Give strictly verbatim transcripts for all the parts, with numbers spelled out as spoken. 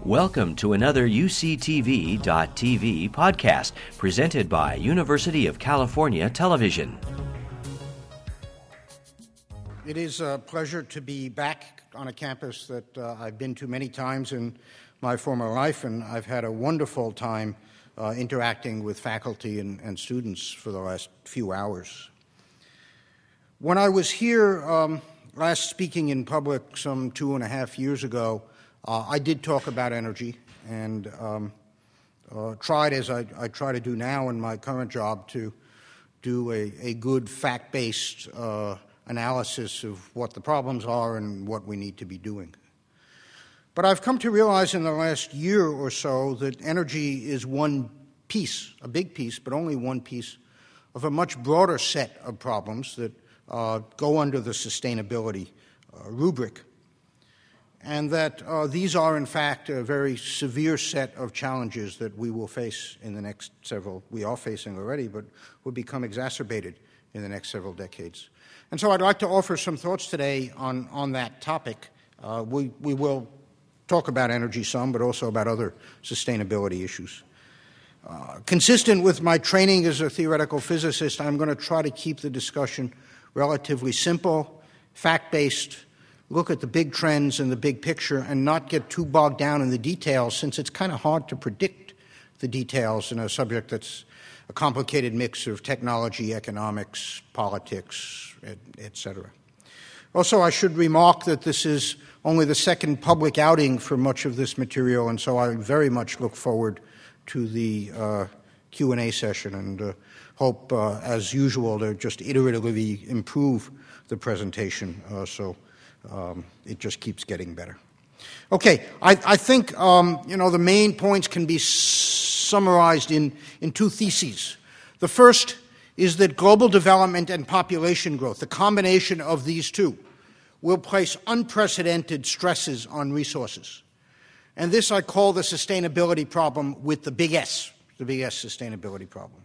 Welcome to another U C T V dot T V podcast presented by University of California Television. It is a pleasure to be back on a campus that uh, I've been to many times in my former life, and I've had a wonderful time uh, interacting with faculty and, and students for the last few hours. When I was here um, last speaking in public some two and a half years ago, Uh, I did talk about energy and um, uh, tried, as I, I try to do now in my current job, to do a, a good fact-based uh, analysis of what the problems are and what we need to be doing. But I've come to realize in the last year or so that energy is one piece, a big piece, but only one piece, of a much broader set of problems that uh, go under the sustainability uh, rubric. And that uh, these are, in fact, a very severe set of challenges that we will face in the next several, we are facing already, but will become exacerbated in the next several decades. And so I'd like to offer some thoughts today on, on that topic. Uh, we, we will talk about energy some, but also about other sustainability issues. Uh, consistent with my training as a theoretical physicist, I'm going to try to keep the discussion relatively simple, fact-based, look at the big trends and the big picture and not get too bogged down in the details, since it's kind of hard to predict the details in a subject that's a complicated mix of technology, economics, politics, et cetera. Also, I should remark that this is only the second public outing for much of this material, and so I very much look forward to the uh, Q and A session and uh, hope, uh, as usual, to just iteratively improve the presentation uh, so Um, it just keeps getting better. Okay, I, I think um, you know the main points can be s- summarized in, in two theses. The first is that global development and population growth, the combination of these two, will place unprecedented stresses on resources. And this I call the sustainability problem with the big S, the big S sustainability problem.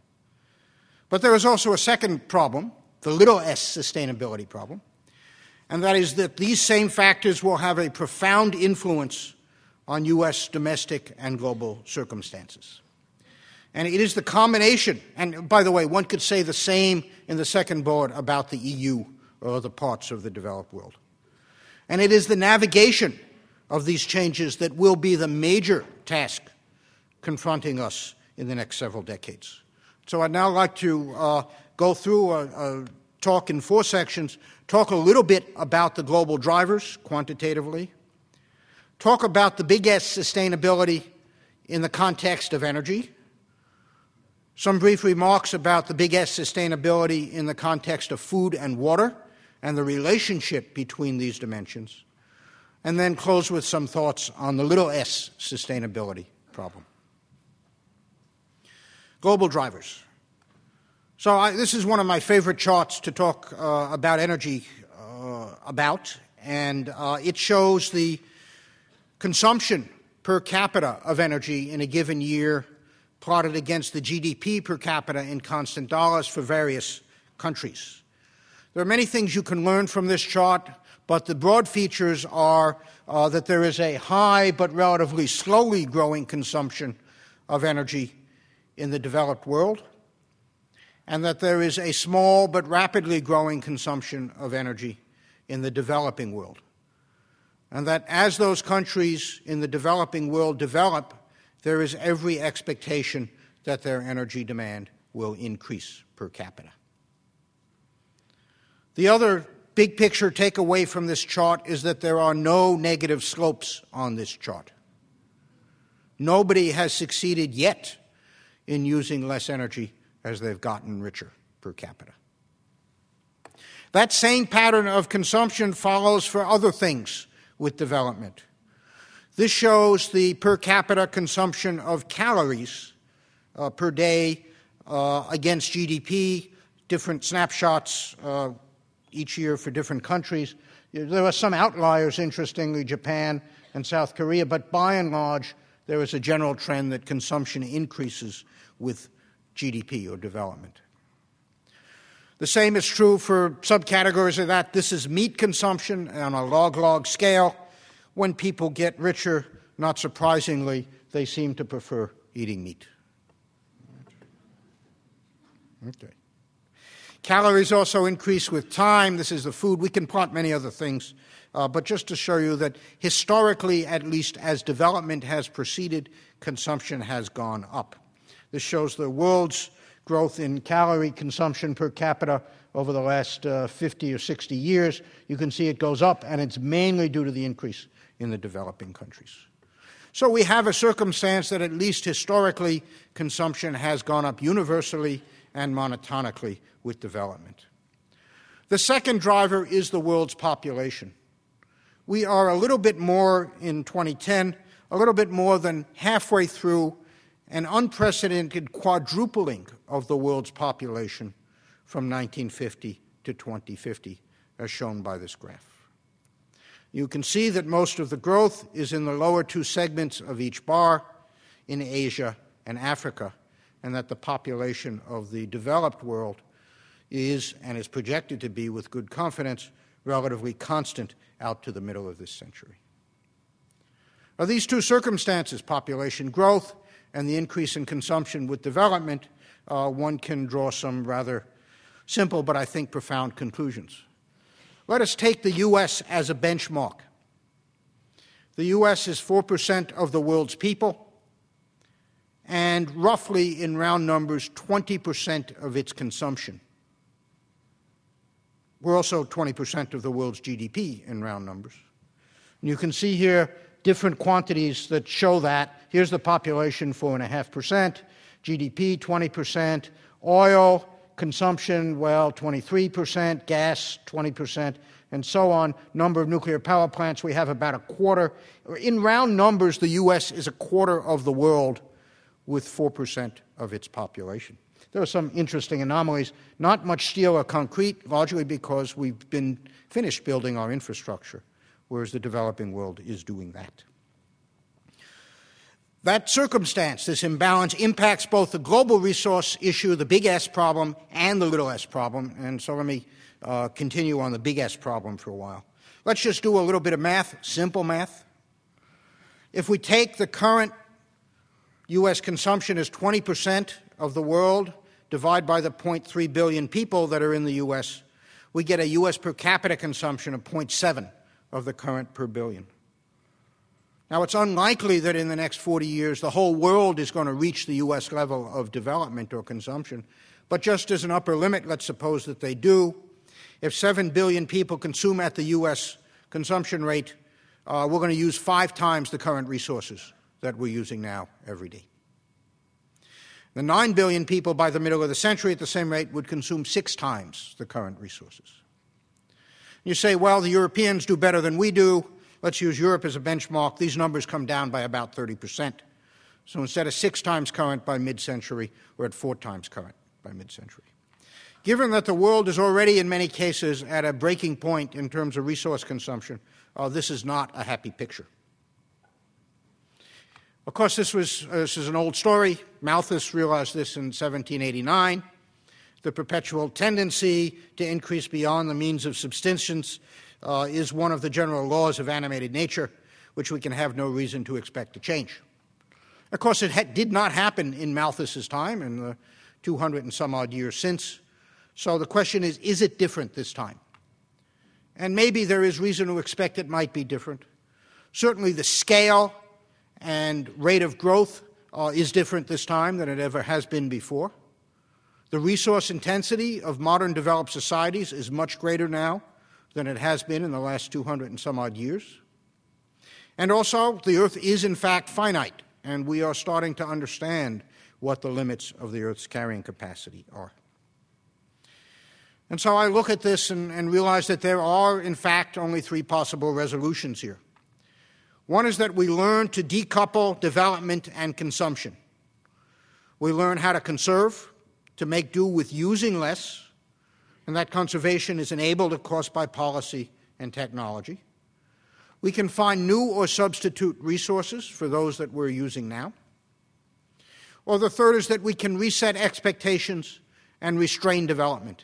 But there is also a second problem, the little s sustainability problem, and that is that these same factors will have a profound influence on U S domestic and global circumstances. And it is the combination, and by the way, one could say the same in the second bullet about the E U or other parts of the developed world. And it is the navigation of these changes that will be the major task confronting us in the next several decades. So I'd now like to uh, go through a, a talk in four sections, talk a little bit about the global drivers quantitatively, talk about the big S sustainability in the context of energy, some brief remarks about the big S sustainability in the context of food and water and the relationship between these dimensions, and then close with some thoughts on the little s sustainability problem. Global drivers. So I, this is one of my favorite charts to talk uh, about energy uh, about, and uh, it shows the consumption per capita of energy in a given year plotted against the G D P per capita in constant dollars for various countries. There are many things you can learn from this chart, but the broad features are uh, that there is a high but relatively slowly growing consumption of energy in the developed world, and that there is a small but rapidly growing consumption of energy in the developing world. And that as those countries in the developing world develop, there is every expectation that their energy demand will increase per capita. The other big picture takeaway from this chart is that there are no negative slopes on this chart. Nobody has succeeded yet in using less energy as they've gotten richer per capita. That same pattern of consumption follows for other things with development. This shows the per capita consumption of calories uh, per day uh, against G D P, different snapshots uh, each year for different countries. There are some outliers, interestingly, Japan and South Korea, but by and large, there is a general trend that consumption increases with G D P or development. The same is true for subcategories of that. This is meat consumption on a log-log scale. When people get richer, not surprisingly, they seem to prefer eating meat. Okay. Calories also increase with time. This is the food. We can plot many other things, uh, but just to show you that historically, at least as development has proceeded, consumption has gone up. This shows the world's growth in calorie consumption per capita over the last uh, fifty or sixty years. You can see it goes up, and it's mainly due to the increase in the developing countries. So we have a circumstance that at least historically consumption has gone up universally and monotonically with development. The second driver is the world's population. We are a little bit more in twenty ten, a little bit more than halfway through an unprecedented quadrupling of the world's population from nineteen fifty to twenty fifty, as shown by this graph. You can see that most of the growth is in the lower two segments of each bar in Asia and Africa, and that the population of the developed world is, and is projected to be with good confidence, relatively constant out to the middle of this century. Now, these two circumstances, population growth and the increase in consumption with development, uh, one can draw some rather simple but I think profound conclusions. Let us take the U S as a benchmark. The U S is four percent of the world's people, and roughly, in round numbers, twenty percent of its consumption. We're also twenty percent of the world's G D P in round numbers. And you can see here different quantities that show that. Here's the population, four point five percent, G D P, twenty percent, oil consumption, well, twenty-three percent, gas, twenty percent, and so on. Number of nuclear power plants, we have about a quarter. In round numbers, the U S is a quarter of the world with four percent of its population. There are some interesting anomalies. Not much steel or concrete, largely because we've been finished building our infrastructure, whereas the developing world is doing that. That circumstance, this imbalance, impacts both the global resource issue, the big S problem, and the little s problem. And so let me uh, continue on the big S problem for a while. Let's just do a little bit of math, simple math. If we take the current U S consumption as twenty percent of the world, divide by the zero point three billion people that are in the U S, we get a U S per capita consumption of zero point seven of the current per billion. Now, it's unlikely that in the next forty years the whole world is going to reach the U S level of development or consumption, but just as an upper limit, let's suppose that they do. If seven billion people consume at the U S consumption rate, uh, we're going to use five times the current resources that we're using now every day. The nine billion people by the middle of the century at the same rate would consume six times the current resources. You say, well, the Europeans do better than we do. Let's use Europe as a benchmark. These numbers come down by about thirty percent. So instead of six times current by mid-century, we're at four times current by mid-century. Given that the world is already in many cases at a breaking point in terms of resource consumption, uh, this is not a happy picture. Of course, this, was, uh, this is an old story. Malthus realized this in seventeen eighty-nine. The perpetual tendency to increase beyond the means of subsistence uh, is one of the general laws of animated nature, which we can have no reason to expect to change. Of course, it ha- did not happen in Malthus's time, in the two hundred and some odd years since. So the question is, is it different this time? And maybe there is reason to expect it might be different. Certainly the scale and rate of growth uh, is different this time than it ever has been before. The resource intensity of modern developed societies is much greater now than it has been in the last two hundred and some odd years. And also, the Earth is in fact finite, and we are starting to understand what the limits of the Earth's carrying capacity are. And so I look at this and, and realize that there are, in fact, only three possible resolutions here. One is that we learn to decouple development and consumption. We learn how to conserve, to make do with using less, and that conservation is enabled, of course, by policy and technology. We can find new or substitute resources for those that we're using now. Or the third is that we can reset expectations and restrain development.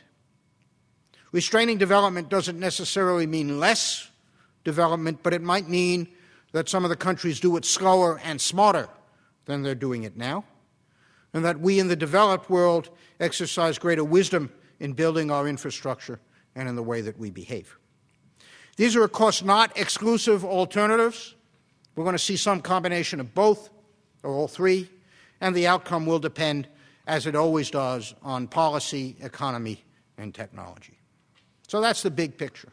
Restraining development doesn't necessarily mean less development, but it might mean that some of the countries do it slower and smarter than they're doing it now, and that we in the developed world exercise greater wisdom in building our infrastructure and in the way that we behave. These are, of course, not exclusive alternatives. We're going to see some combination of both, or all three, and the outcome will depend, as it always does, on policy, economy, and technology. So that's the big picture.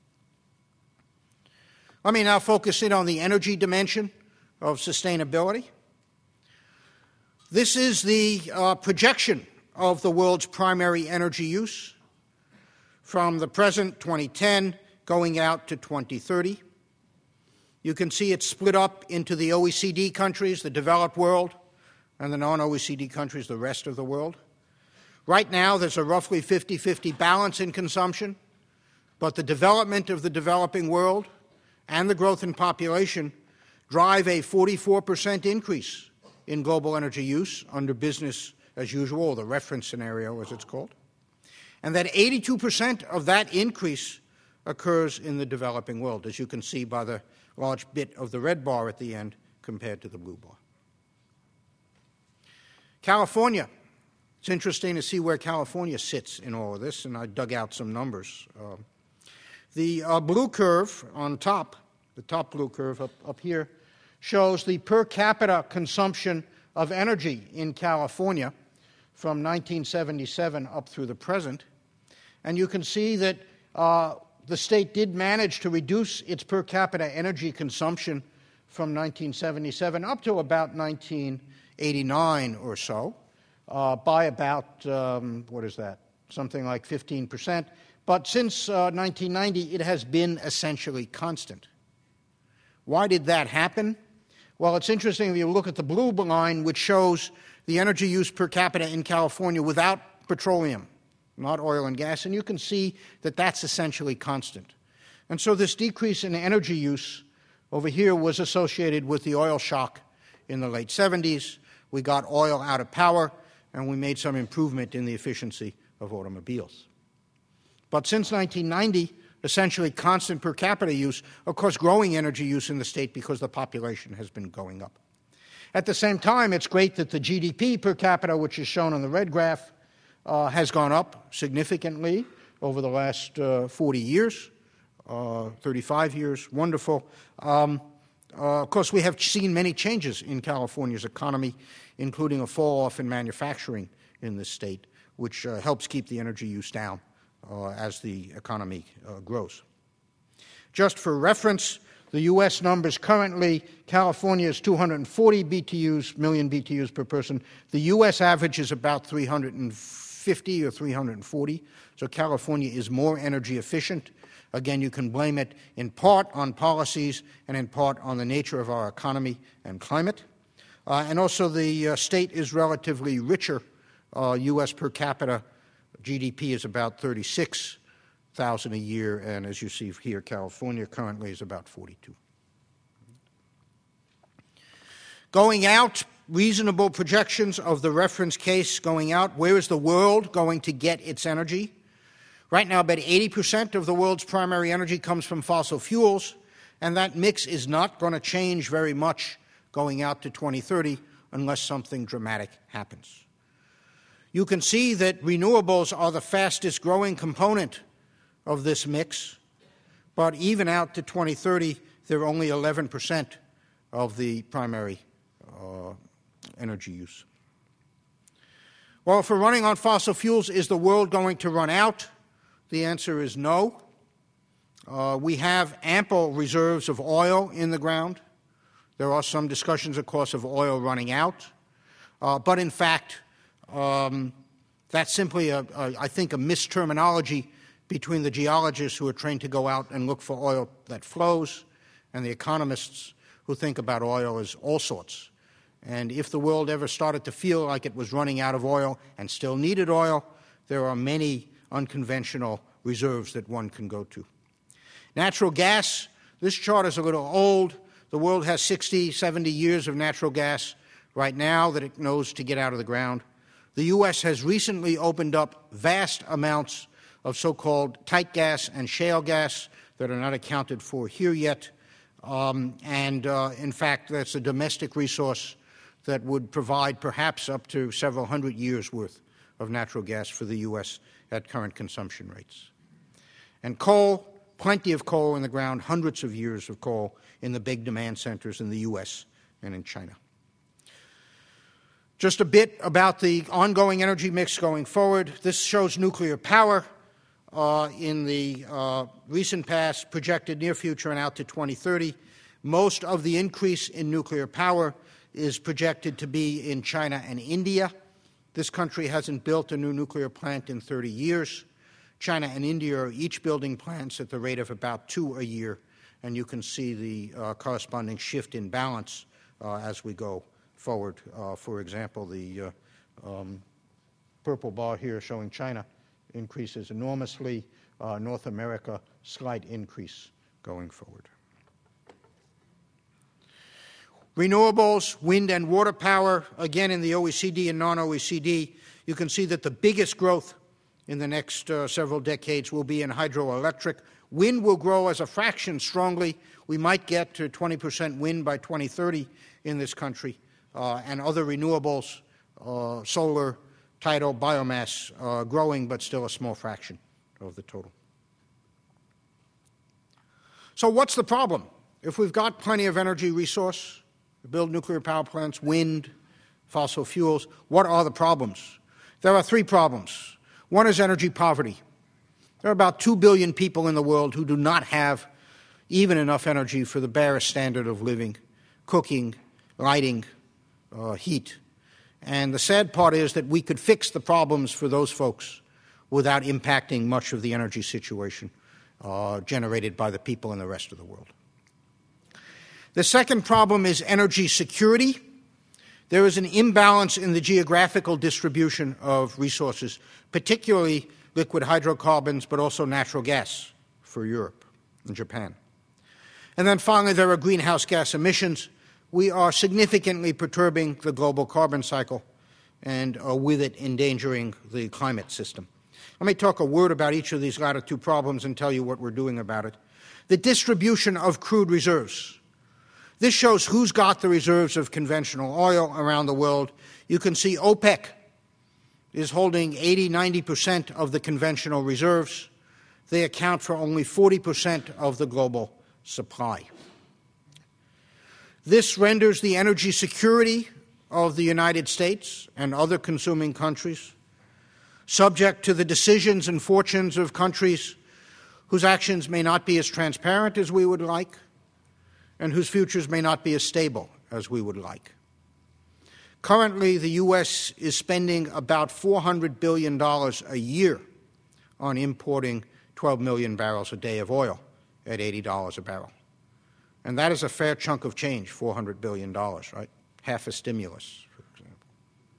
Let me now focus in on the energy dimension of sustainability. This is the uh, projection of the world's primary energy use from the present, twenty ten, going out to twenty thirty. You can see it's split up into the O E C D countries, the developed world, and the non-O E C D countries, the rest of the world. Right now, there's a roughly fifty-fifty balance in consumption, but the development of the developing world and the growth in population drive a forty-four percent increase in global energy use under business as usual, or the reference scenario as it's called, and that eighty-two percent of that increase occurs in the developing world, as you can see by the large bit of the red bar at the end compared to the blue bar. California. It's interesting to see where California sits in all of this, and I dug out some numbers. Uh, the uh, blue curve on top, the top blue curve up, up here, shows the per capita consumption of energy in California from nineteen seventy-seven up through the present. And you can see that uh, the state did manage to reduce its per capita energy consumption from nineteen seventy-seven up to about nineteen eighty-nine or so uh, by about, um, what is that, something like fifteen percent. But since uh, nineteen ninety, it has been essentially constant. Why did that happen? Well, it's interesting if you look at the blue line, which shows the energy use per capita in California without petroleum, not oil and gas, and you can see that that's essentially constant. And so this decrease in energy use over here was associated with the oil shock in the late seventies. We got oil out of power, and we made some improvement in the efficiency of automobiles. But since nineteen ninety, essentially constant per capita use, of course growing energy use in the state because the population has been going up. At the same time, it's great that the G D P per capita, which is shown on the red graph, uh, has gone up significantly over the last uh, forty years, uh, thirty-five years, wonderful. Um, uh, of course, we have seen many changes in California's economy, including a fall-off in manufacturing in this state, which uh, helps keep the energy use down uh, as the economy uh, grows. Just for reference, the U S numbers currently, California is two hundred forty B T Us, million B T Us per person. The U S average is about three hundred fifty or three hundred forty, so California is more energy efficient. Again, you can blame it in part on policies and in part on the nature of our economy and climate. Uh, and also the uh, state is relatively richer. Uh, U S per capita G D P is about thirty-six thousand a year, and as you see here, California currently is about forty-two. Going out, reasonable projections of the reference case going out. Where is the world going to get its energy? Right now, about eighty percent of the world's primary energy comes from fossil fuels, and that mix is not going to change very much going out to twenty thirty unless something dramatic happens. You can see that renewables are the fastest growing component of this mix, but even out to twenty thirty, they're only eleven percent of the primary uh, energy use. Well, if we're running on fossil fuels, is the world going to run out? The answer is no. Uh, we have ample reserves of oil in the ground. There are some discussions, of course, of oil running out. Uh, but in fact, um, that's simply, a, a, I think, a misterminology between the geologists who are trained to go out and look for oil that flows and the economists who think about oil as all sorts. And if the world ever started to feel like it was running out of oil and still needed oil, there are many unconventional reserves that one can go to. Natural gas, this chart is a little old. The world has sixty, seventy years of natural gas right now that it knows to get out of the ground. The U S has recently opened up vast amounts of so-called tight gas and shale gas that are not accounted for here yet. Um, and, uh, in fact, that's a domestic resource that would provide perhaps up to several hundred years' worth of natural gas for the U S at current consumption rates. And coal, plenty of coal in the ground, hundreds of years of coal in the big demand centers in the U S and in China. Just a bit about the ongoing energy mix going forward. This shows nuclear power uh, in the uh, recent past, projected near future, and out to twenty thirty. Most of the increase in nuclear power is projected to be in China and India. This country hasn't built a new nuclear plant in thirty years. China and India are each building plants at the rate of about two a year, and you can see the uh, corresponding shift in balance uh, as we go forward. Uh, for example, the uh, um, purple bar here showing China increases enormously, uh, North America, slight increase going forward. Renewables, wind and water power, again in the O E C D and non-O E C D, you can see that the biggest growth in the next uh, several decades will be in hydroelectric. Wind will grow as a fraction strongly. We might get to twenty percent wind by twenty thirty in this country, uh, and other renewables, uh, solar, tidal, biomass, uh, growing, but still a small fraction of the total. So what's the problem? If we've got plenty of energy resource, build nuclear power plants, wind, fossil fuels, what are the problems? There are three problems. One is energy poverty. There are about two billion people in the world who do not have even enough energy for the barest standard of living, cooking, lighting, uh, heat. And the sad part is that we could fix the problems for those folks without impacting much of the energy situation uh, generated by the people in the rest of the world. The second problem is energy security. There is an imbalance in the geographical distribution of resources, particularly liquid hydrocarbons, but also natural gas for Europe and Japan. And then finally, there are greenhouse gas emissions. We are significantly perturbing the global carbon cycle and uh, with it endangering the climate system. Let me talk a word about each of these latter two problems and tell you what we're doing about it. The distribution of crude reserves. This shows who's got the reserves of conventional oil around the world. You can see OPEC is holding eighty, ninety percent of the conventional reserves. They account for only forty percent of the global supply. This renders the energy security of the United States and other consuming countries subject to the decisions and fortunes of countries whose actions may not be as transparent as we would like, and whose futures may not be as stable as we would like. Currently, the U S is spending about four hundred billion dollars a year on importing twelve million barrels a day of oil at eighty dollars a barrel. And that is a fair chunk of change, four hundred billion dollars, right? Half a stimulus, for example.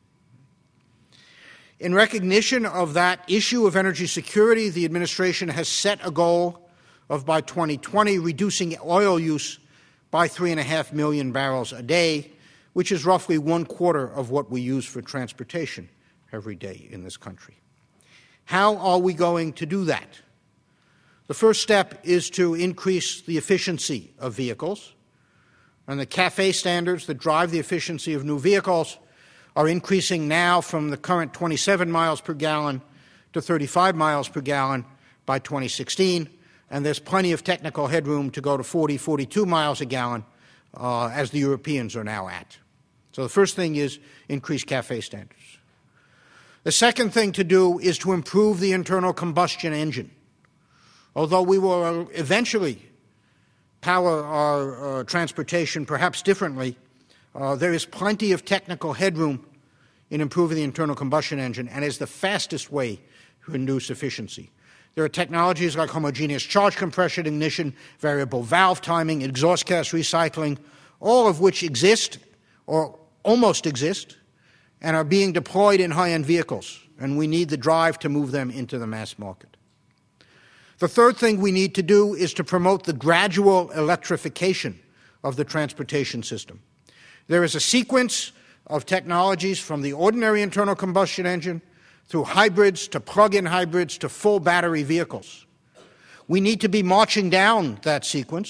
In recognition of that issue of energy security, the administration has set a goal of, by twenty twenty, reducing oil use by three and a half million barrels a day, which is roughly one quarter of what we use for transportation every day in this country. How are we going to do that? The first step is to increase the efficiency of vehicles, and the CAFE standards that drive the efficiency of new vehicles are increasing now from the current twenty-seven miles per gallon to thirty-five miles per gallon by twenty sixteen. And there's plenty of technical headroom to go to forty, forty-two miles a gallon, uh, as the Europeans are now at. So the first thing is increase CAFE standards. The second thing to do is to improve the internal combustion engine. Although we will eventually power our uh, transportation perhaps differently, uh, there is plenty of technical headroom in improving the internal combustion engine, and is the fastest way to induce efficiency. There are technologies like homogeneous charge compression ignition, variable valve timing, exhaust gas recycling, all of which exist or almost exist and are being deployed in high-end vehicles, and we need the drive to move them into the mass market. The third thing we need to do is to promote the gradual electrification of the transportation system. There is a sequence of technologies from the ordinary internal combustion engine through hybrids to plug-in hybrids to full battery vehicles. We need to be marching down that sequence,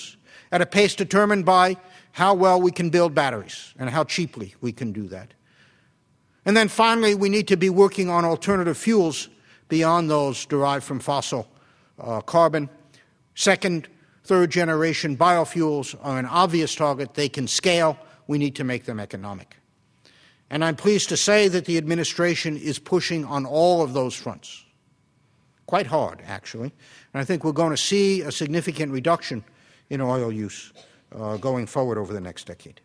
at a pace determined by how well we can build batteries and how cheaply we can do that. And then finally, we need to be working on alternative fuels beyond those derived from fossil uh, carbon. Second, third generation biofuels are an obvious target. They can scale. We need to make them economic. And I'm pleased to say that the administration is pushing on all of those fronts. Quite hard, actually. And I think we're going to see a significant reduction in oil use uh, going forward over the next decade.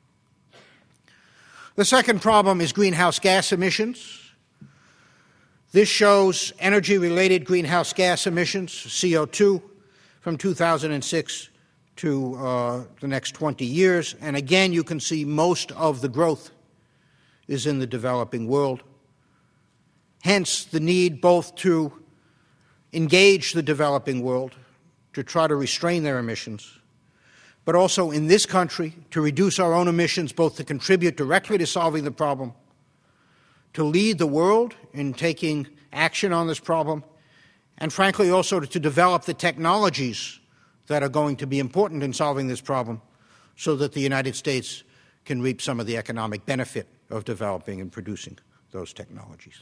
The second problem is greenhouse gas emissions. This shows energy-related greenhouse gas emissions, C O two, from two thousand six to uh, the next twenty years. And again, you can see most of the growth is in the developing world. Hence, the need both to engage the developing world to try to restrain their emissions, but also in this country to reduce our own emissions, both to contribute directly to solving the problem, to lead the world in taking action on this problem, and frankly also to develop the technologies that are going to be important in solving this problem so that the United States can reap some of the economic benefit of developing and producing those technologies.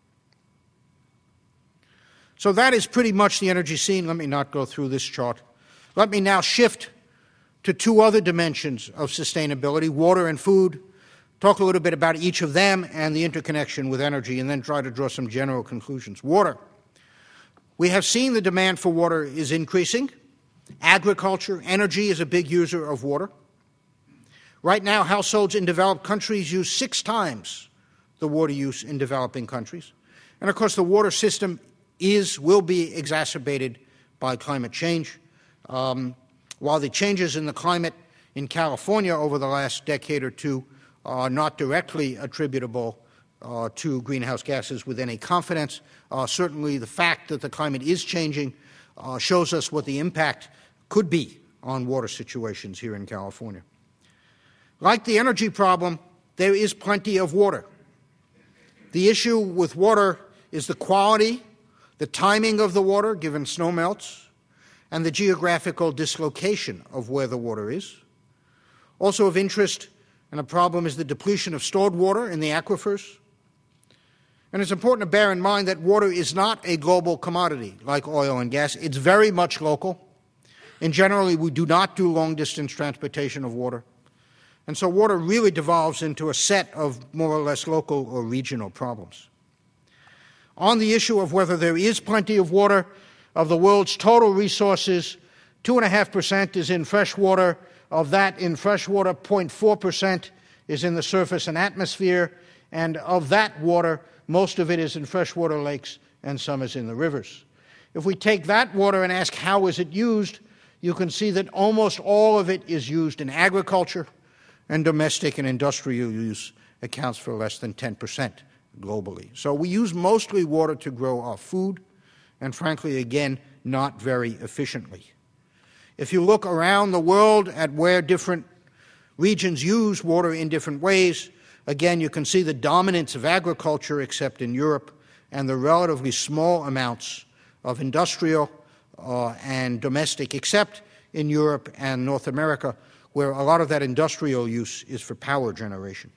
So that is pretty much the energy scene. Let me not go through this chart. Let me now shift to two other dimensions of sustainability, water and food, talk a little bit about each of them and the interconnection with energy, and then try to draw some general conclusions. Water. We have seen the demand for water is increasing. Agriculture, energy is a big user of water. Right now, households in developed countries use six times the water use in developing countries. And of course, the water system is, will be exacerbated by climate change. Um, while the changes in the climate in California over the last decade or two are not directly attributable uh, to greenhouse gases with any confidence, uh, certainly the fact that the climate is changing uh, shows us what the impact could be on water situations here in California. Like the energy problem, there is plenty of water. The issue with water is the quality, the timing of the water, given snow melts, and the geographical dislocation of where the water is. Also of interest and a problem is the depletion of stored water in the aquifers. And it's important to bear in mind that water is not a global commodity like oil and gas. It's very much local. And generally, we do not do long-distance transportation of water. And so water really devolves into a set of more or less local or regional problems. On the issue of whether there is plenty of water, of the world's total resources, two point five percent is in fresh water. Of that, in freshwater, zero point four percent is in the surface and atmosphere. And of that water, most of it is in freshwater lakes and some is in the rivers. If we take that water and ask how is it used, you can see that almost all of it is used in agriculture, and domestic and industrial use accounts for less than ten percent globally. So we use mostly water to grow our food, and frankly, again, not very efficiently. If you look around the world at where different regions use water in different ways, again, you can see the dominance of agriculture, except in Europe, and the relatively small amounts of industrial uh, and domestic, except in Europe and North America, where a lot of that industrial use is for power generation.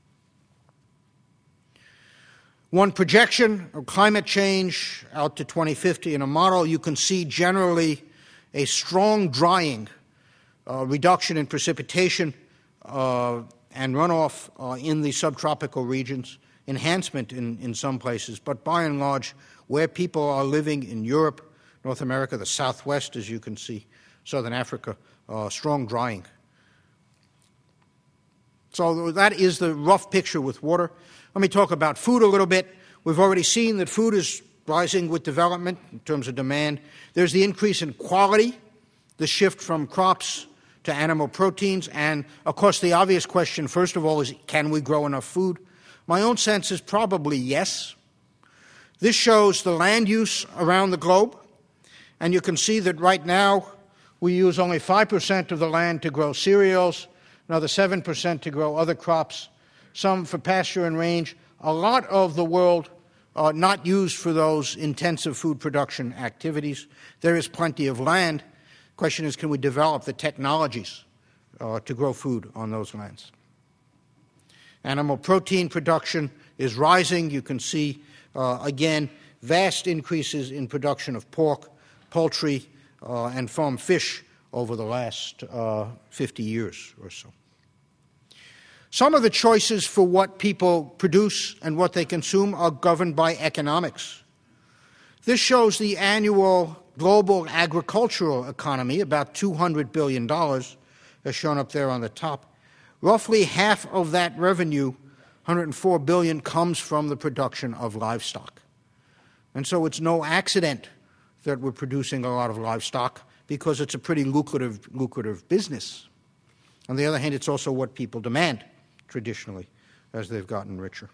One projection of climate change out to twenty fifty in a model, you can see generally a strong drying, uh, reduction in precipitation uh, and runoff uh, in the subtropical regions, enhancement in, in some places, but by and large, where people are living in Europe, North America, the Southwest, as you can see, Southern Africa, uh, strong drying. So that is the rough picture with water. Let me talk about food a little bit. We've already seen that food is rising with development in terms of demand. There's the increase in quality, the shift from crops to animal proteins, and of course the obvious question, first of all, is can we grow enough food? My own sense is probably yes. This shows the land use around the globe, and you can see that right now we use only five percent of the land to grow cereals, another seven percent to grow other crops, some for pasture and range. A lot of the world uh, not used for those intensive food production activities. There is plenty of land. question is, can we develop the technologies uh, to grow food on those lands? Animal protein production is rising. You can see, uh, again, vast increases in production of pork, poultry, uh, and farm fish over the last uh, fifty years or so. Some of the choices for what people produce and what they consume are governed by economics. This shows the annual global agricultural economy, about two hundred billion dollars, as shown up there on the top. Roughly half of that revenue, one hundred four billion dollars, comes from the production of livestock. And so it's no accident that we're producing a lot of livestock, because it's a pretty lucrative, lucrative business. On the other hand, it's also what people demand traditionally as they've gotten richer.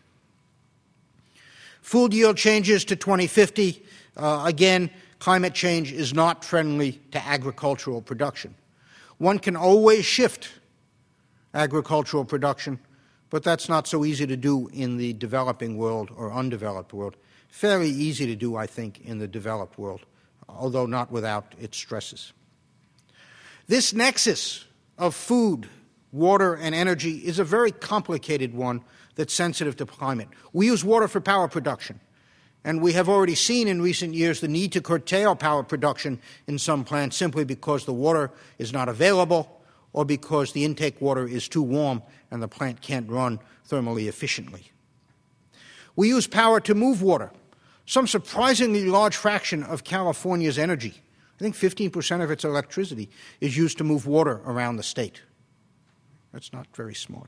Food yield changes to twenty fifty. Uh, again, climate change is not friendly to agricultural production. One can always shift agricultural production, but that's not so easy to do in the developing world or undeveloped world. Fairly easy to do, I think, in the developed world, although not without its stresses. This nexus of food, water, and energy is a very complicated one that's sensitive to climate. We use water for power production, and we have already seen in recent years the need to curtail power production in some plants simply because the water is not available or because the intake water is too warm and the plant can't run thermally efficiently. We use power to move water. Some surprisingly large fraction of California's energy, I think fifteen percent of its electricity, is used to move water around the state. That's not very smart.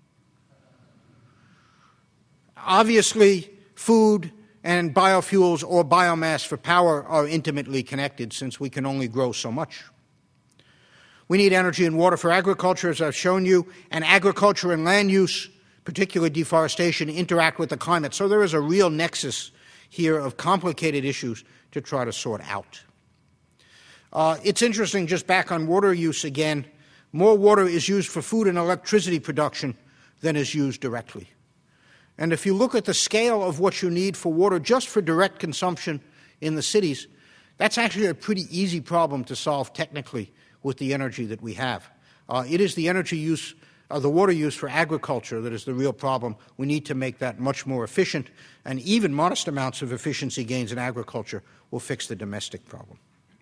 Obviously, food and biofuels or biomass for power are intimately connected, since we can only grow so much. We need energy and water for agriculture, as I've shown you, and agriculture and land use, particularly deforestation, interact with the climate. So there is a real nexus here of complicated issues to try to sort out. Uh, it's interesting, just back on water use again, more water is used for food and electricity production than is used directly. And if you look at the scale of what you need for water just for direct consumption in the cities, that's actually a pretty easy problem to solve technically with the energy that we have. Uh, it is the energy use, uh, the water use for agriculture that is the real problem. We need to make that much more efficient, and even modest amounts of efficiency gains in agriculture will fix the domestic problem.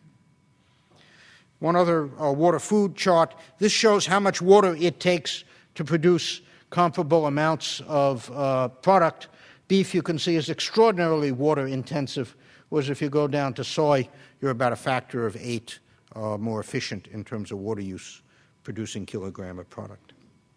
One other uh, water-food chart. This shows how much water it takes to produce comparable amounts of uh, product. Beef, you can see, is extraordinarily water-intensive, whereas if you go down to soy, you're about a factor of eight uh, more efficient in terms of water use producing kilogram of product.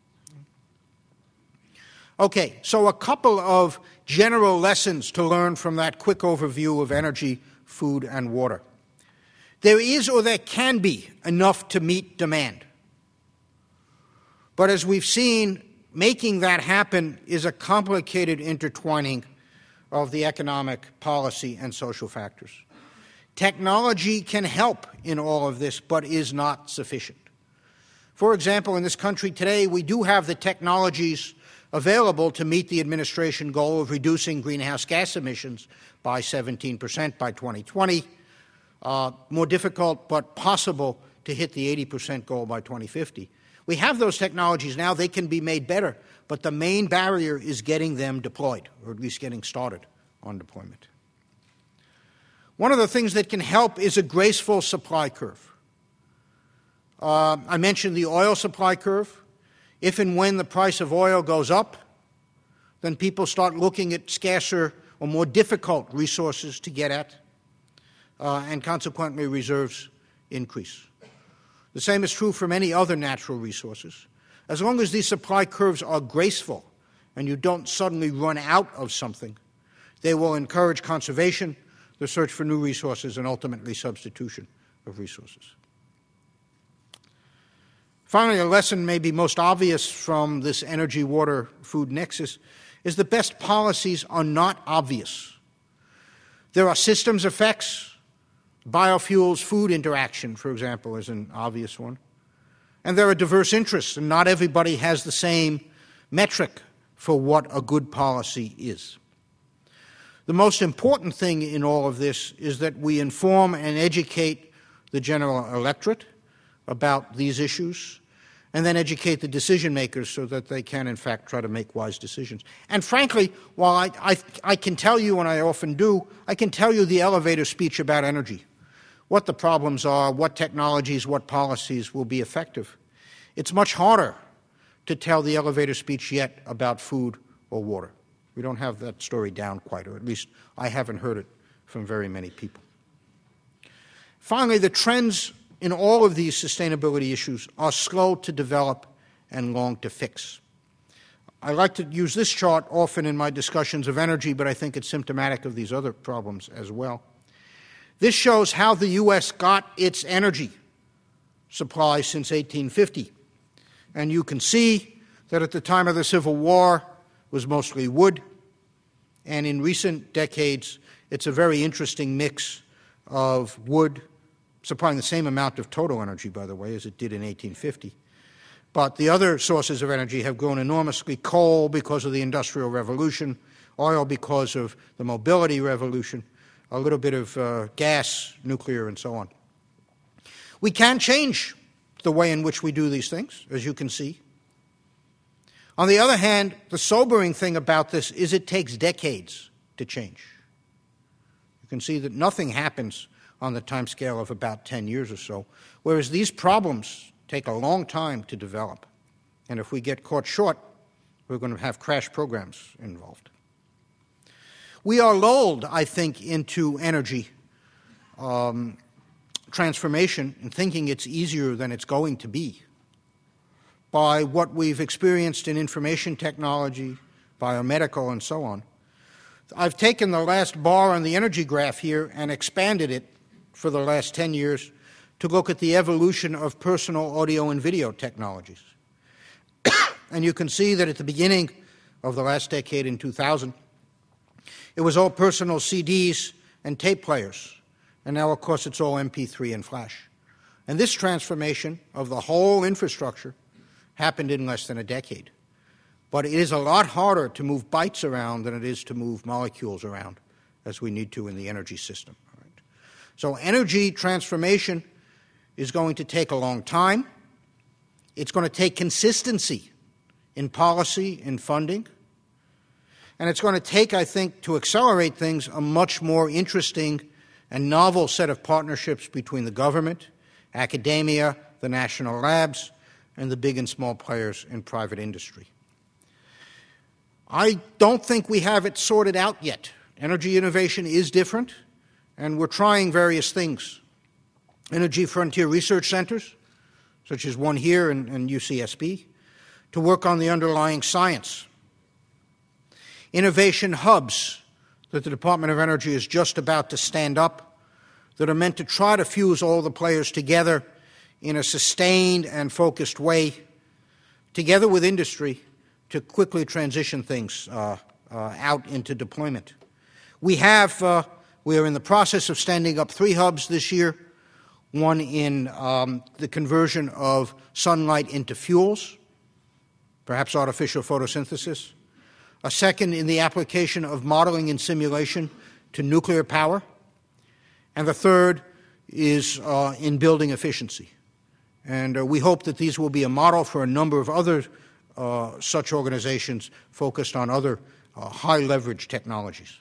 Okay, so a couple of general lessons to learn from that quick overview of energy, food, and water. There is or there can be enough to meet demand. But as we've seen, making that happen is a complicated intertwining of the economic, policy, and social factors. Technology can help in all of this, but is not sufficient. For example, in this country today, we do have the technologies available to meet the administration goal of reducing greenhouse gas emissions by seventeen percent by twenty twenty. Uh, more difficult, but possible to hit the eighty percent goal by twenty fifty. We have those technologies now. They can be made better, but the main barrier is getting them deployed, or at least getting started on deployment. One of the things that can help is a graceful supply curve. Uh, I mentioned the oil supply curve. If and when the price of oil goes up, then people start looking at scarcer or more difficult resources to get at, uh, and consequently reserves increase. The same is true for many other natural resources. As long as these supply curves are graceful and you don't suddenly run out of something, they will encourage conservation, the search for new resources, and ultimately substitution of resources. Finally, a lesson maybe most obvious from this energy, water, food nexus is the best policies are not obvious. There are systems effects. Biofuels, food interaction, for example, is an obvious one. And there are diverse interests, and not everybody has the same metric for what a good policy is. The most important thing in all of this is that we inform and educate the general electorate about these issues, and then educate the decision makers so that they can, in fact, try to make wise decisions. And frankly, while I, I, I can tell you, and I often do, I can tell you the elevator speech about energy, what the problems are, what technologies, what policies will be effective. It's much harder to tell the elevator speech yet about food or water. We don't have that story down quite, or at least I haven't heard it from very many people. Finally, the trends in all of these sustainability issues are slow to develop and long to fix. I like to use this chart often in my discussions of energy, but I think it's symptomatic of these other problems as well. This shows how the U S got its energy supply since eighteen fifty. And you can see that at the time of the Civil War it was mostly wood, and in recent decades it's a very interesting mix of wood, supplying the same amount of total energy, by the way, as it did in eighteen fifty. But the other sources of energy have grown enormously: coal because of the Industrial Revolution, oil because of the mobility revolution, a little bit of uh, gas, nuclear, and so on. We can change the way in which we do these things, as you can see. On the other hand, the sobering thing about this is it takes decades to change. You can see that nothing happens on the time scale of about ten years or so, whereas these problems take a long time to develop. And if we get caught short, we're going to have crash programs involved. We are lulled, I think, into energy um, transformation and thinking it's easier than it's going to be by what we've experienced in information technology, biomedical, and so on. I've taken the last bar on the energy graph here and expanded it for the last ten years to look at the evolution of personal audio and video technologies. And you can see that at the beginning of the last decade, in two thousand, it was all personal C Ds and tape players. And now, of course, it's all M P three and flash. And this transformation of the whole infrastructure happened in less than a decade. But it is a lot harder to move bytes around than it is to move molecules around, as we need to in the energy system. So energy transformation is going to take a long time. It's going to take consistency in policy, in funding. And it's going to take, I think, to accelerate things, a much more interesting and novel set of partnerships between the government, academia, the national labs, and the big and small players in private industry. I don't think we have it sorted out yet. Energy innovation is different, and we're trying various things. Energy frontier research centers, such as one here in, in U C S B, to work on the underlying science. Innovation hubs that the Department of Energy is just about to stand up that are meant to try to fuse all the players together in a sustained and focused way, together with industry, to quickly transition things uh, uh, out into deployment. We have, uh, we are in the process of standing up three hubs this year, one in um, the conversion of sunlight into fuels, perhaps artificial photosynthesis, a second in the application of modeling and simulation to nuclear power, and the third is uh, in building efficiency. And uh, we hope that these will be a model for a number of other uh, such organizations focused on other uh, high-leverage technologies.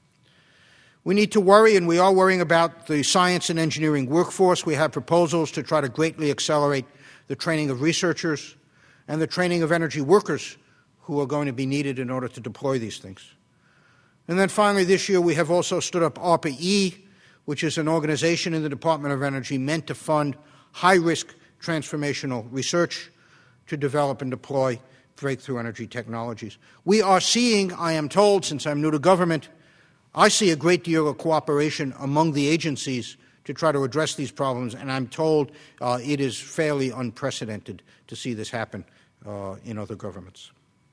We need to worry, and we are worrying about the science and engineering workforce. We have proposals to try to greatly accelerate the training of researchers and the training of energy workers who are going to be needed in order to deploy these things. And then finally, this year we have also stood up ARPA-E, which is an organization in the Department of Energy meant to fund high-risk transformational research to develop and deploy breakthrough energy technologies. We are seeing, I am told, since I'm new to government, I see a great deal of cooperation among the agencies to try to address these problems, and I'm told uh, it is fairly unprecedented to see this happen uh, in other governments.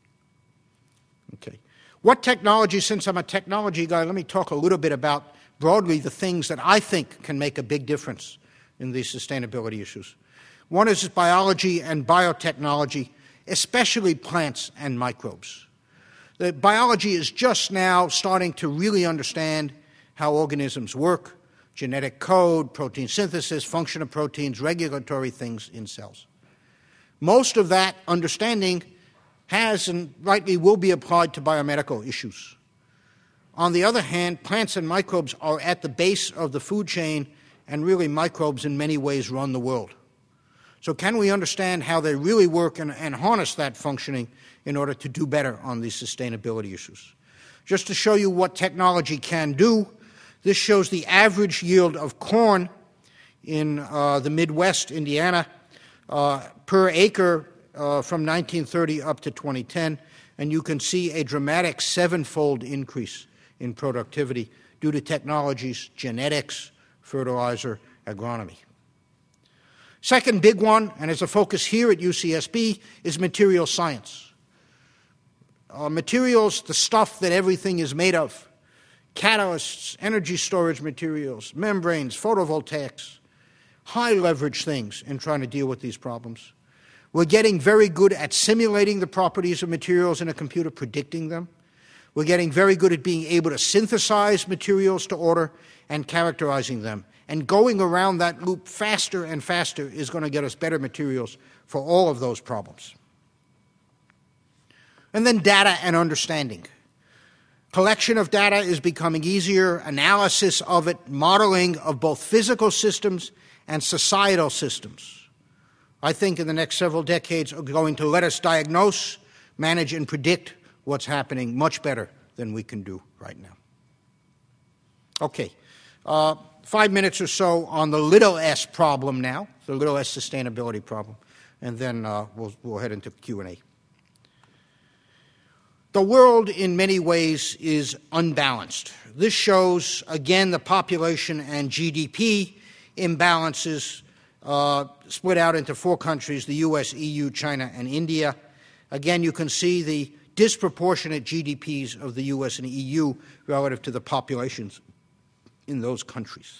Okay. What technology, since I'm a technology guy, let me talk a little bit about broadly the things that I think can make a big difference in these sustainability issues. One is biology and biotechnology, especially plants and microbes. The biology is just now starting to really understand how organisms work. genetic code, protein synthesis, function of proteins, regulatory things in cells. Most of that understanding has and rightly will be applied to biomedical issues. On the other hand, plants and microbes are at the base of the food chain, and really microbes in many ways run the world. So can we understand how they really work and, and harness that functioning in order to do better on these sustainability issues? Just to show you what technology can do, this shows the average yield of corn in uh, the Midwest, Indiana, uh, per acre uh, from nineteen thirty up to twenty ten, and you can see a dramatic sevenfold increase in productivity due to technologies, genetics, fertilizer, agronomy. Second big one, and as a focus here at U C S B, is material science. Uh, materials, the stuff that everything is made of, catalysts, energy storage materials, membranes, photovoltaics, high leverage things in trying to deal with these problems. We're getting very good at simulating the properties of materials in a computer, predicting them. We're getting very good at being able to synthesize materials to order and characterizing them. And going around that loop faster and faster is going to get us better materials for all of those problems. And then data and understanding. Collection of data is becoming easier, analysis of it, modeling of both physical systems and societal systems. I think in the next several decades are going to let us diagnose, manage, and predict what's happening much better than we can do right now. Okay, uh, five minutes or so on the little s problem now, the little s sustainability problem, and then uh, we'll, we'll head into Q and A. The world in many ways is unbalanced. This shows, again, the population and G D P imbalances uh, split out into four countries, the U S, E U, China, and India. Again, you can see the disproportionate G D Ps of the U S and E U relative to the populations in those countries.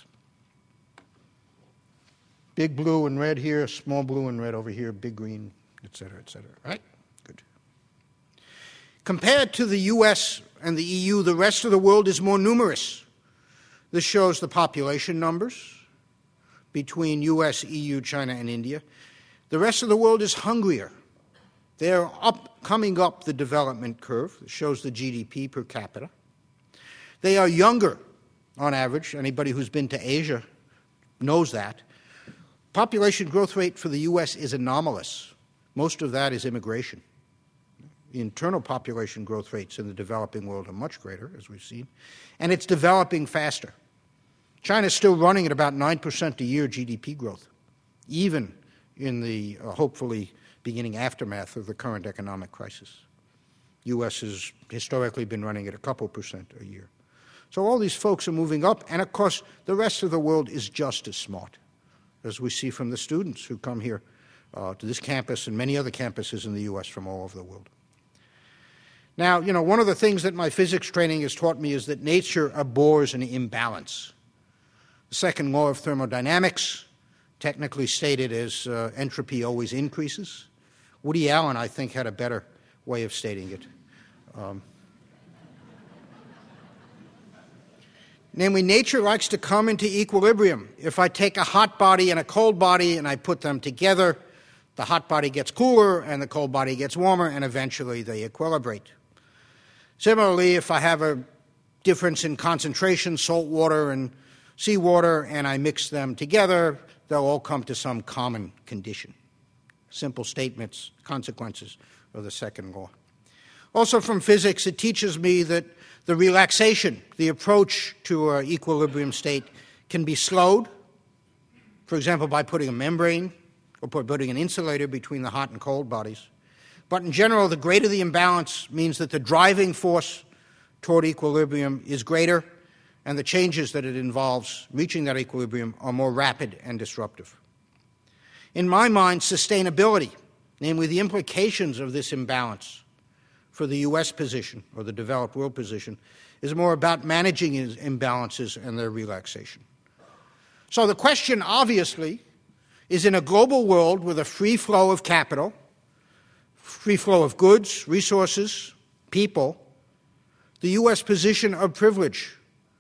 Big blue and red here, small blue and red over here, big green, et cetera, et cetera. Right? Good. Compared to the U S and the E U, the rest of the world is more numerous. This shows the population numbers between U S, E U, China, and India. The rest of the world is hungrier. They're up, coming up the development curve. It shows the G D P per capita. They are younger on average. Anybody who's been to Asia knows that. Population growth rate for the U S is anomalous. Most of that is immigration. The internal population growth rates in the developing world are much greater, as we've seen, and it's developing faster. China's still running at about nine percent a year G D P growth, even in the uh, hopefully beginning aftermath of the current economic crisis. U S has historically been running at a couple percent a year. So all these folks are moving up, and of course the rest of the world is just as smart, as we see from the students who come here uh, to this campus and many other campuses in the U S from all over the world. Now, you know, one of the things that my physics training has taught me is that nature abhors an imbalance. The second law of thermodynamics, technically stated as uh, entropy always increases. Woody Allen, I think, had a better way of stating it. Um, namely, nature likes to come into equilibrium. If I take a hot body and a cold body and I put them together, the hot body gets cooler and the cold body gets warmer, and eventually they equilibrate. Similarly, if I have a difference in concentration, salt water and seawater, and I mix them together, they'll all come to some common condition. Simple statements, consequences of the second law. Also from physics, it teaches me that the relaxation, the approach to an equilibrium state can be slowed, for example, by putting a membrane or putting an insulator between the hot and cold bodies. But in general, the greater the imbalance means that the driving force toward equilibrium is greater, and the changes that it involves reaching that equilibrium are more rapid and disruptive. In my mind, sustainability, namely the implications of this imbalance for the U S position or the developed world position, is more about managing imbalances and their relaxation. So the question, obviously, is in a global world with a free flow of capital, free flow of goods, resources, people, the U S position of privilege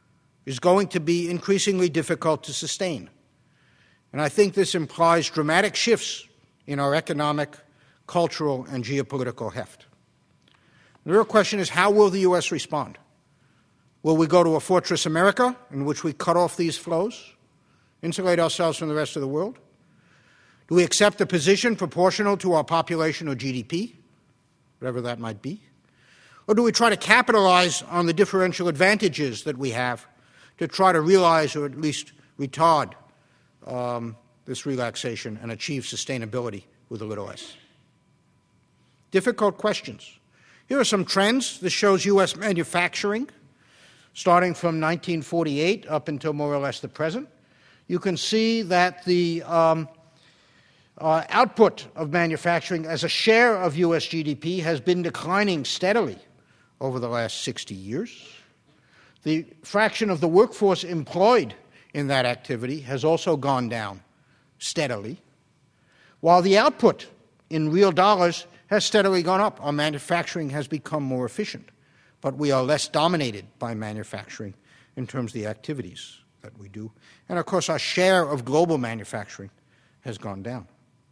is going to be increasingly difficult to sustain. And I think this implies dramatic shifts in our economic, cultural, and geopolitical heft. The real question is, how will the U S respond? Will we go to a Fortress America in which we cut off these flows, insulate ourselves from the rest of the world? Do we accept a position proportional to our population or G D P, whatever that might be? Or do we try to capitalize on the differential advantages that we have to try to realize or at least retard um, this relaxation and achieve sustainability with a little s? Difficult questions. Here are some trends. This shows U S manufacturing starting from nineteen forty-eight up until more or less the present. You can see that the um, uh, output of manufacturing as a share of U S G D P has been declining steadily over the last sixty years. The fraction of the workforce employed in that activity has also gone down steadily, while the output in real dollars has steadily gone up. Our manufacturing has become more efficient, but we are less dominated by manufacturing in terms of the activities that we do. And of course, our share of global manufacturing has gone down.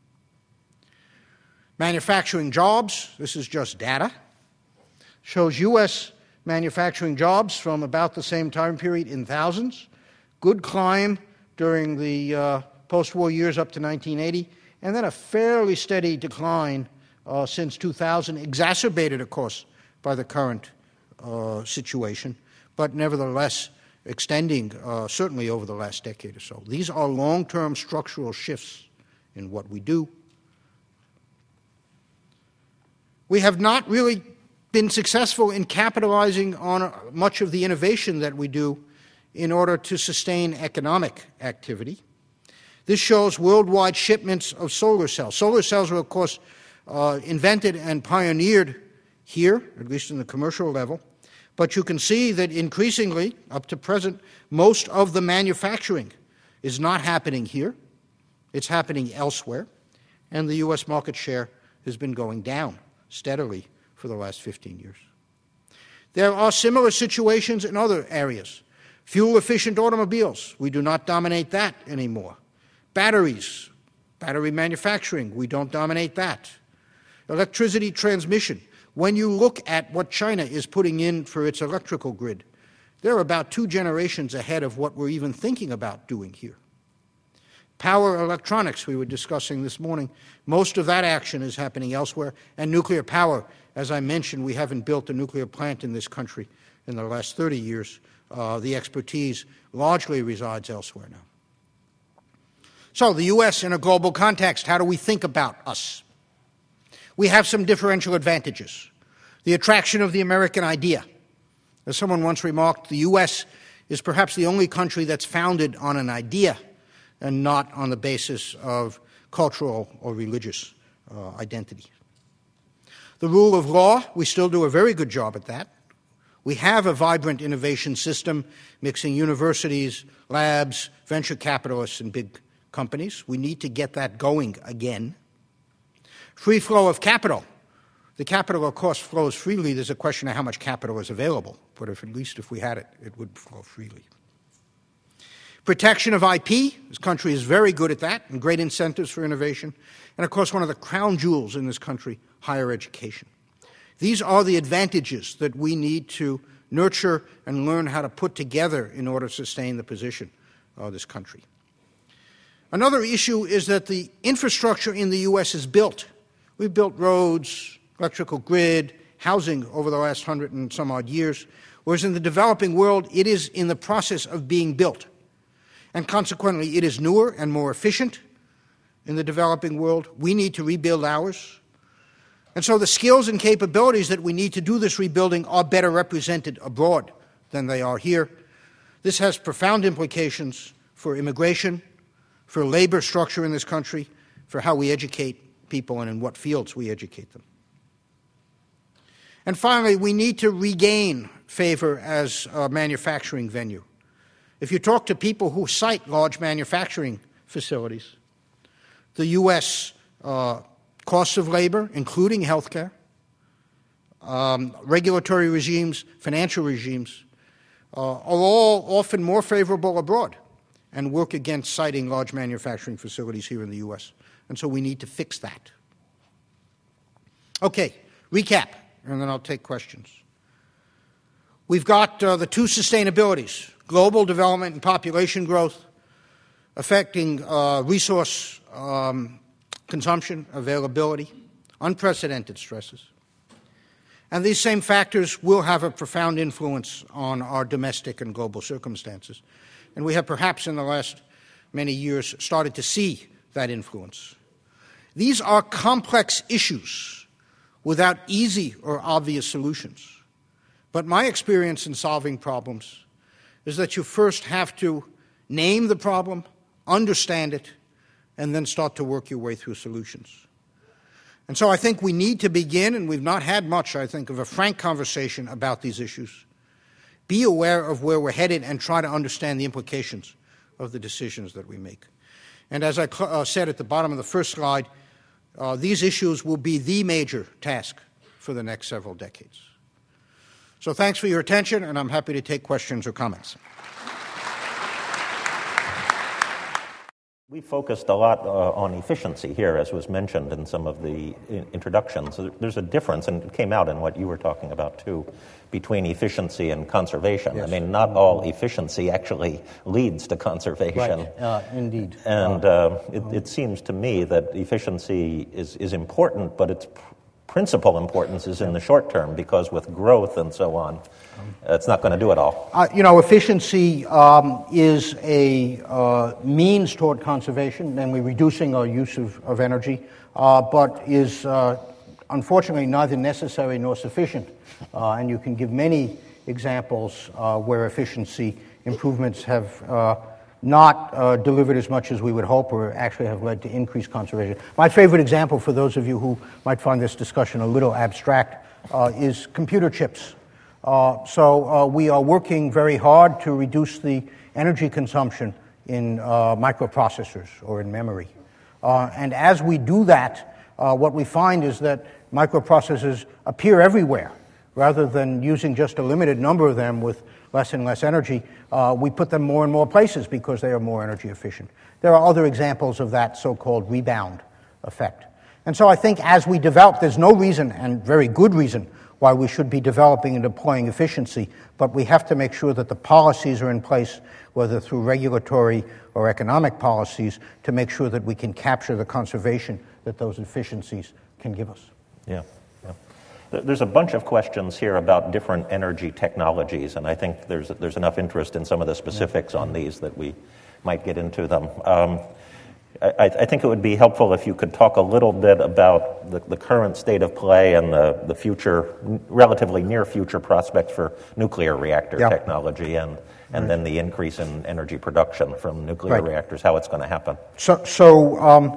Manufacturing jobs, this is just data, shows U S manufacturing jobs from about the same time period in thousands. Good climb during the uh, post-war years up to nineteen eighty, and then a fairly steady decline uh, since two thousand, exacerbated, of course, by the current uh, situation, but nevertheless extending uh, certainly over the last decade or so. These are long-term structural shifts in what we do. We have not really been successful in capitalizing on much of the innovation that we do in order to sustain economic activity. This shows worldwide shipments of solar cells. Solar cells were, of course, uh, invented and pioneered here, at least in the commercial level. But you can see that increasingly, up to present, most of the manufacturing is not happening here. It's happening elsewhere. And the U S market share has been going down steadily for the last fifteen years. There are similar situations in other areas. Fuel-efficient automobiles, we do not dominate that anymore. Batteries, battery manufacturing, we don't dominate that. Electricity transmission, when you look at what China is putting in for its electrical grid, they're about two generations ahead of what we're even thinking about doing here. Power electronics, we were discussing this morning, most of that action is happening elsewhere. And nuclear power, as I mentioned, we haven't built a nuclear plant in this country in the last thirty years. Uh, the expertise largely resides elsewhere now. So the U S in a global context, how do we think about us? We have some differential advantages. The attraction of the American idea. As someone once remarked, the U S is perhaps the only country that's founded on an idea and not on the basis of cultural or religious uh, identity. The rule of law, we still do a very good job at that. We have a vibrant innovation system mixing universities, labs, venture capitalists, and big companies. We need to get that going again. Free flow of capital. The capital, of course, flows freely. There's a question of how much capital is available, but if at least if we had it, it would flow freely. Protection of I P. This country is very good at that, and great incentives for innovation. And, of course, one of the crown jewels in this country, higher education. These are the advantages that we need to nurture and learn how to put together in order to sustain the position of this country. Another issue is that the infrastructure in the U S is built. We've built roads, electrical grid, housing over the last hundred and some odd years, whereas in the developing world, it is in the process of being built. And consequently, it is newer and more efficient in the developing world. We need to rebuild ours. And so the skills and capabilities that we need to do this rebuilding are better represented abroad than they are here. This has profound implications for immigration, for labor structure in this country, for how we educate people and in what fields we educate them. And finally, we need to regain favor as a manufacturing venue. If you talk to people who cite large manufacturing facilities, the U S uh, costs of labor, including health care, um, regulatory regimes, financial regimes, uh, are all often more favorable abroad and work against siting large manufacturing facilities here in the U S. And so we need to fix that. Okay, recap, and then I'll take questions. We've got uh, the two sustainabilities, global development and population growth, affecting uh, resource um, consumption, availability, unprecedented stresses. And these same factors will have a profound influence on our domestic and global circumstances. And we have perhaps in the last many years started to see that influence. These are complex issues without easy or obvious solutions. But my experience in solving problems is that you first have to name the problem, understand it, and then start to work your way through solutions. And so I think we need to begin, and we've not had much, I think, of a frank conversation about these issues. Be aware of where we're headed and try to understand the implications of the decisions that we make. And as I uh, said at the bottom of the first slide, uh, these issues will be the major task for the next several decades. So thanks for your attention, and I'm happy to take questions or comments. We focused a lot uh, on efficiency here, as was mentioned in some of the in- introductions. There's a difference, and it came out in what you were talking about, too, between efficiency and conservation. Yes. I mean, not all efficiency actually leads to conservation. Right, uh, indeed. And uh, it, it seems to me that efficiency is, is important, but its pr- principal importance is in the short term, because with growth and so on, it's not going to do it all. Uh, you know, efficiency um, is a uh, means toward conservation, and we're reducing our use of, of energy, uh, but is uh, unfortunately neither necessary nor sufficient. Uh, and you can give many examples uh, where efficiency improvements have uh, not uh, delivered as much as we would hope, or actually have led to increased conservation. My favorite example, for those of you who might find this discussion a little abstract, uh, is computer chips. Uh, so uh, we are working very hard to reduce the energy consumption in uh, microprocessors or in memory. Uh, and as we do that, uh, what we find is that microprocessors appear everywhere. Rather than using just a limited number of them with less and less energy, uh, we put them more and more places because they are more energy efficient. There are other examples of that so-called rebound effect. And so I think as we develop, there's no reason, and very good reason, why we should be developing and deploying efficiency, but we have to make sure that the policies are in place, whether through regulatory or economic policies, to make sure that we can capture the conservation that those efficiencies can give us. Yeah. There's a bunch of questions here about different energy technologies, and I think there's there's enough interest in some of the specifics on these that we might get into them. Um, I, I think it would be helpful if you could talk a little bit about the, the current state of play and the, the future, relatively near future prospects for nuclear reactor yeah. technology, and, and right. then the increase in energy production from nuclear right. reactors, how it's going to happen. So, so um,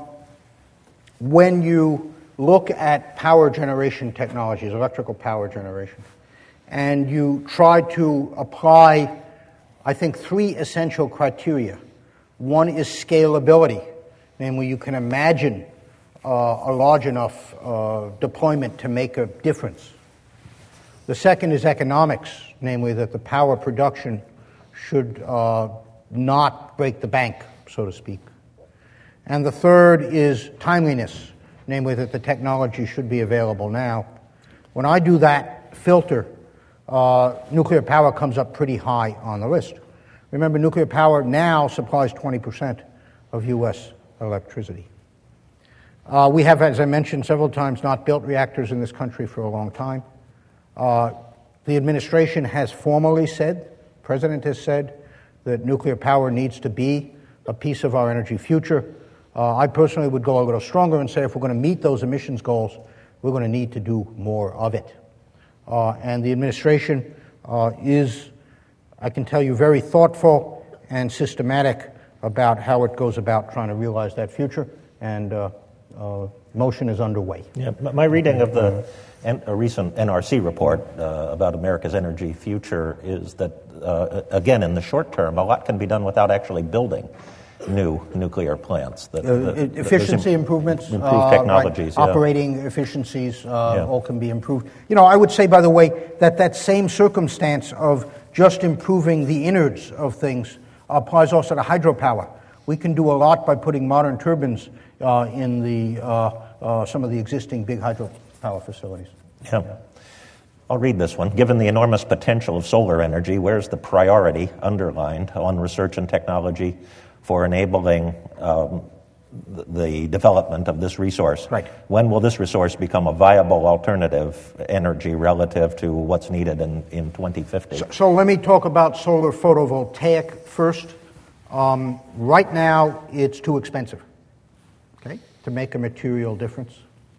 when you look at power generation technologies, electrical power generation, and you try to apply, I think, three essential criteria. One is scalability, namely you can imagine uh, a large enough uh, deployment to make a difference. The second is economics, namely that the power production should uh, not break the bank, so to speak. And the third is timeliness, namely that the technology should be available now. When I do that filter, uh, nuclear power comes up pretty high on the list. Remember, nuclear power now supplies twenty percent of U S electricity. Uh, we have, as I mentioned several times, not built reactors in this country for a long time. Uh, the administration has formally said, the President has said, that nuclear power needs to be a piece of our energy future. Uh, I personally would go a little stronger and say if we're going to meet those emissions goals, we're going to need to do more of it. Uh, and the administration uh, is, I can tell you, very thoughtful and systematic about how it goes about trying to realize that future, and uh, uh, motion is underway. Yeah, my reading of the N- a recent N R C report uh, about America's energy future is that, uh, again, in the short term, a lot can be done without actually building new nuclear plants. That, uh, that, efficiency imp- improvements, improved uh, technologies, right. yeah. Operating efficiencies, uh, yeah. all can be improved. You know, I would say, by the way, that that same circumstance of just improving the innards of things applies also to hydropower. We can do a lot by putting modern turbines uh, in the uh, uh, some of the existing big hydropower facilities. Yeah. I'll read this one. Given the enormous potential of solar energy, where's the priority underlined on research and technology for enabling um, the development of this resource? Right. When will this resource become a viable alternative energy relative to what's needed in, in twenty fifty? So, so let me talk about solar photovoltaic first. Um, right now, it's too expensive, okay, to make a material difference.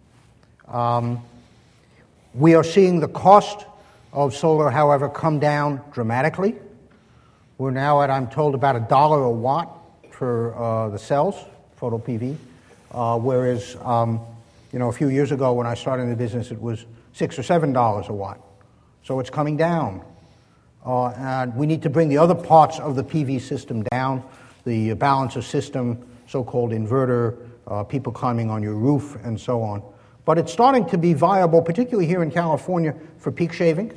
Um, we are seeing the cost of solar, however, come down dramatically. We're now at, I'm told, about a dollar a watt for uh, the cells, photo P V, uh, whereas, um, you know, a few years ago when I started in the business, it was six or seven dollars a watt. So it's coming down. Uh, and we need to bring the other parts of the P V system down, the balancer system, so-called inverter, uh, people climbing on your roof, and so on. But it's starting to be viable, particularly here in California, for peak shaving.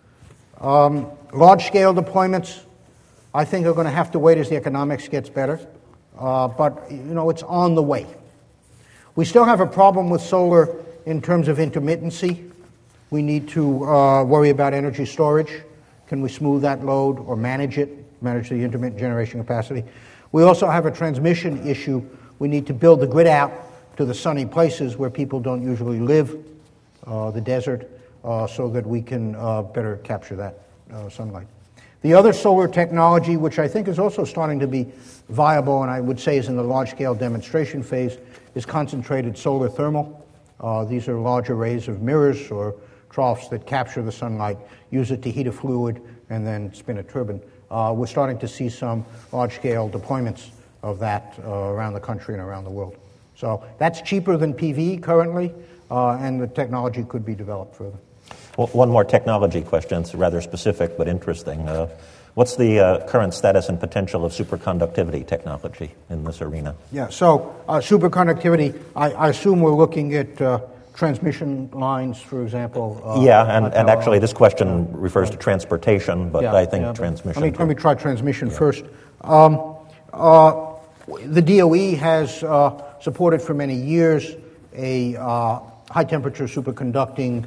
Um, large-scale deployments, I think, are going to have to wait as the economics gets better. Uh, but, you know, it's on the way. We still have a problem with solar in terms of intermittency. We need to uh, worry about energy storage. Can we smooth that load or manage it, manage the intermittent generation capacity? We also have a transmission issue. We need to build the grid out to the sunny places where people don't usually live, uh, the desert, uh, so that we can uh, better capture that uh, sunlight. The other solar technology, which I think is also starting to be viable, and I would say is in the large-scale demonstration phase, is concentrated solar thermal. Uh, these are large arrays of mirrors or troughs that capture the sunlight, use it to heat a fluid, and then spin a turbine. Uh, we're starting to see some large-scale deployments of that uh, around the country and around the world. So that's cheaper than P V currently, uh, and the technology could be developed further. Well, one more technology question. It's rather specific but interesting. Uh, what's the uh, current status and potential of superconductivity technology in this arena? Yeah, so uh, superconductivity, I, I assume we're looking at uh, transmission lines, for example. Uh, yeah, and, and actually this question uh, refers to transportation, but yeah, I think yeah, transmission. Let me, let me try transmission yeah. first. Um, uh, the D O E has uh, supported for many years a uh, high-temperature superconducting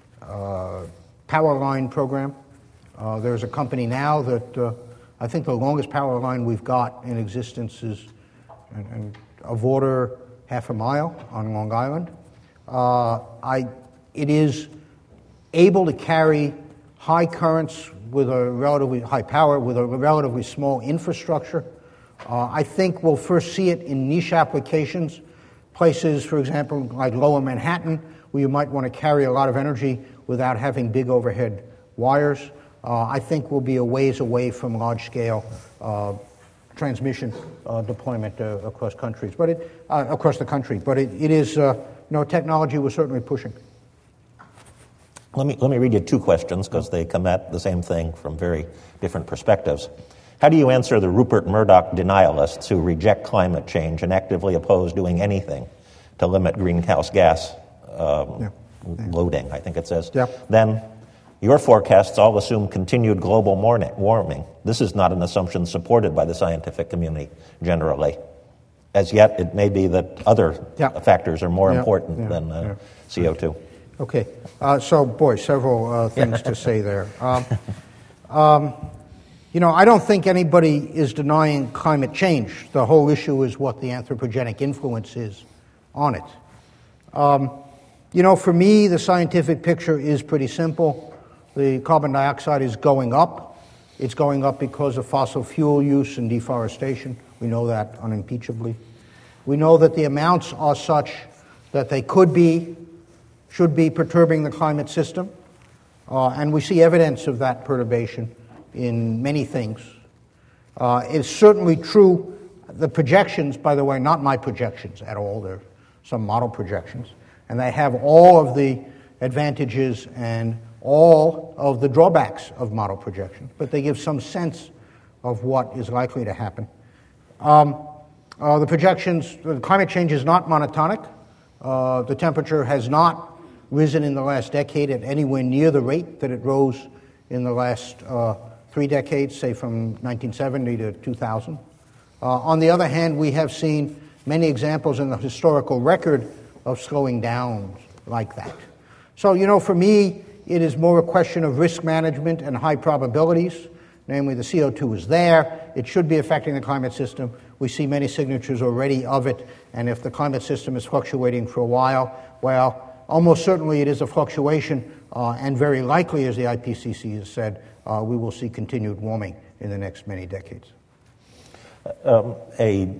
uh, power line program. Uh, there's a company now that uh, I think the longest power line we've got in existence is and, and of order half a mile on Long Island. Uh, I, it is able to carry high currents with a relatively high power with a relatively small infrastructure. Uh, I think we'll first see it in niche applications, places, for example, like Lower Manhattan, where you might want to carry a lot of energy without having big overhead wires. Uh, I think we'll be a ways away from large-scale uh, transmission uh, deployment uh, across countries, but it uh, across the country. But it, it is, uh, you know, technology we're certainly pushing. Let me let me read you two questions because they come at the same thing from very different perspectives. How do you answer the Rupert Murdoch denialists who reject climate change and actively oppose doing anything to limit greenhouse gas um, yeah. loading, I think it says? Yeah. Then, your forecasts all assume continued global warming. This is not an assumption supported by the scientific community generally. As yet, it may be that other yeah. factors are more yeah. important yeah. than uh, yeah. C O two. Okay. Uh, so, boy, several uh, things to say there. Um, um, You know, I don't think anybody is denying climate change. The whole issue is what the anthropogenic influence is on it. Um, you know, for me, the scientific picture is pretty simple. The carbon dioxide is going up. It's going up because of fossil fuel use and deforestation. We know that unimpeachably. We know that the amounts are such that they could be, should be perturbing the climate system. Uh, and we see evidence of that perturbation in many things. Uh, it's certainly true, the projections, by the way, not my projections at all, they're some model projections, and they have all of the advantages and all of the drawbacks of model projections, but they give some sense of what is likely to happen. Um, uh, the projections, the climate change is not monotonic. Uh, the temperature has not risen in the last decade at anywhere near the rate that it rose in the last uh, three decades, say from nineteen seventy to two thousand. Uh, on the other hand, we have seen many examples in the historical record of slowing down like that. So, you know, for me, it is more a question of risk management and high probabilities. Namely, the C O two is there. It should be affecting the climate system. We see many signatures already of it. And if the climate system is fluctuating for a while, well, almost certainly it is a fluctuation. Uh, and very likely, as the I P C C has said, uh, we will see continued warming in the next many decades. Um, a,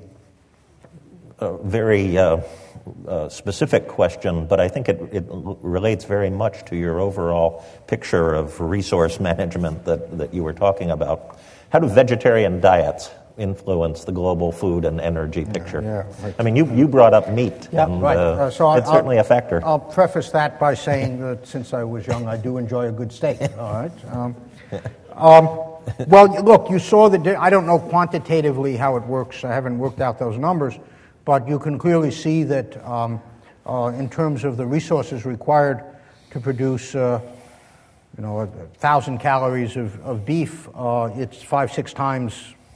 a very uh, uh, specific question, but I think it, it relates very much to your overall picture of resource management that, that you were talking about. How do vegetarian diets influence the global food and energy picture? Yeah, yeah, right. I mean, you, you brought up meat, yeah, and right. uh, uh, so it's I'll, certainly a factor. I'll preface that by saying that since I was young, I do enjoy a good steak. All right. Um, um, well, look, you saw the. Di- I don't know quantitatively how it works. I haven't worked out those numbers, but you can clearly see that um, uh, in terms of the resources required to produce, uh, you know, a thousand calories of, of beef, uh, it's five, six times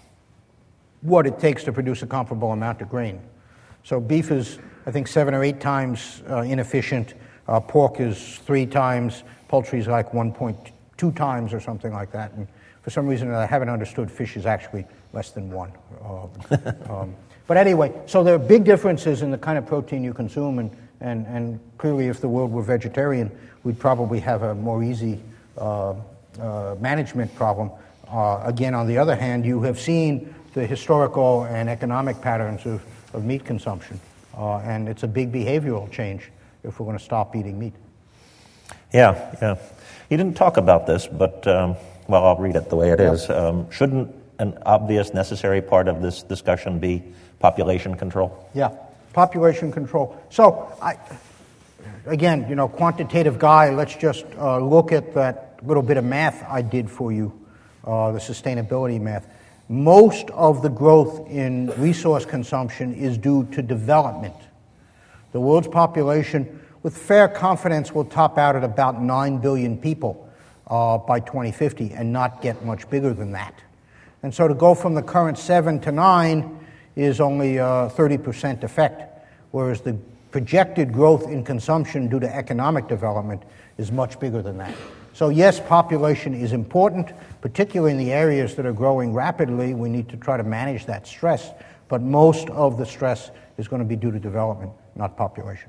what it takes to produce a comparable amount of grain. So beef is, I think, seven or eight times uh, inefficient. Uh, pork is three times. Poultry is like one point two times or something like that. And for some reason that I haven't understood, fish is actually less than one. Uh, um, but anyway, so there are big differences in the kind of protein you consume, and, and, and clearly if the world were vegetarian, we'd probably have a more easy uh, uh, management problem. Uh, again, on the other hand, you have seen the historical and economic patterns of, of meat consumption. Uh, and it's a big behavioral change if we're going to stop eating meat. Yeah, yeah. You didn't talk about this, but, um, well, I'll read it the way it Yep. is. Um, shouldn't an obvious, necessary part of this discussion be population control? Yeah, population control. So, I, again, you know, quantitative guy, let's just uh, look at that little bit of math I did for you, uh, the sustainability math. Most of the growth in resource consumption is due to development. The world's population, with fair confidence, will top out at about nine billion people uh, by twenty fifty and not get much bigger than that. And so to go from the current seven to nine is only a thirty percent effect, whereas the projected growth in consumption due to economic development is much bigger than that. So yes, population is important, particularly in the areas that are growing rapidly. We need to try to manage that stress, but most of the stress is going to be due to development, not population.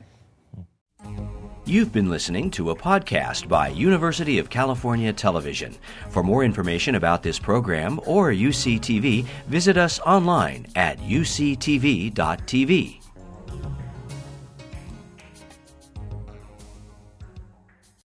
You've been listening to a podcast by University of California Television. For more information about this program or U C T V, visit us online at u c t v dot t v.